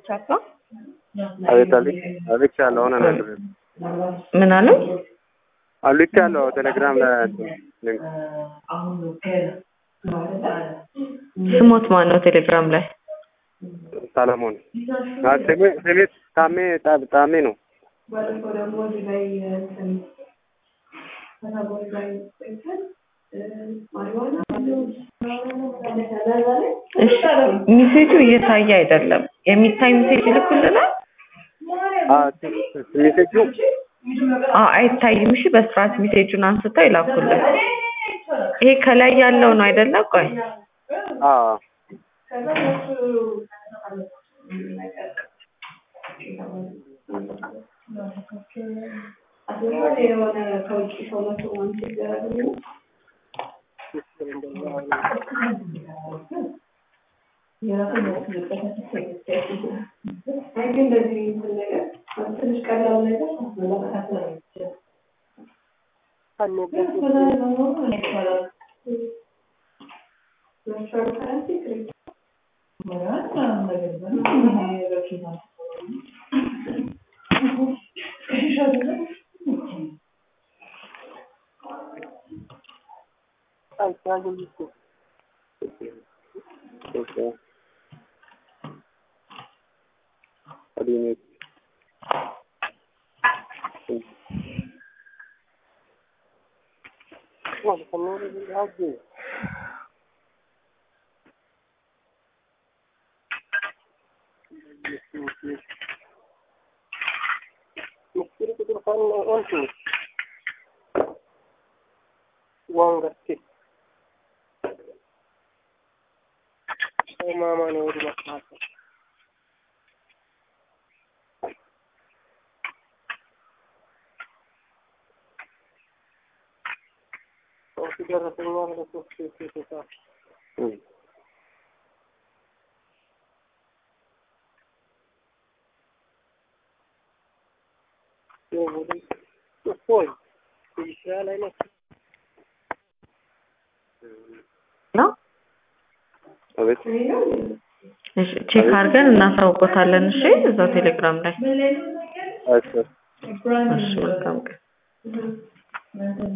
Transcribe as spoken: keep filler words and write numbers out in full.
ቻፓ አቤት አለኝ አቤት ያለው አሁን ነገር ምን አለ አልክ ያለው ቴሌግራም ላይ ሊንክ ስሞት ማን ነው ቴሌግራም ላይ ሰለሞን አጥሜ ሰሜት ታሜ ታሜ ነው ሚሴጁ እየታየ አይደለም የሚታይ ሚሴጅ ልኩልናል አ ሚሴጁ አ አይታይም እሺ በስርዓት ሚሴጁን አንስተው ይላኩልን ይሄ ከላይ ያለው ነው አይደለ ቆይ አ አሁን የሆነ ከውጪ ሰው ነው ወንት ይደረጋል የራሱ አይገን እንደዚህ ነገር ትንሽ ቀላል ነገር መለካት ነው Okay. What do you need? What is the name of the house? Mesti kita tekan on tu. Wang gasket. Mama ne udah masak. Oh sudah rasanya ada sesuatu kita. Hmm. Yo udah. Foi. Bisa lah ini. No? አቤት እሺ ቼክ አድርገን እናሳውቆታለን እሺ እዛው ቴሌግራም ላይ እሺ እሺ መልካም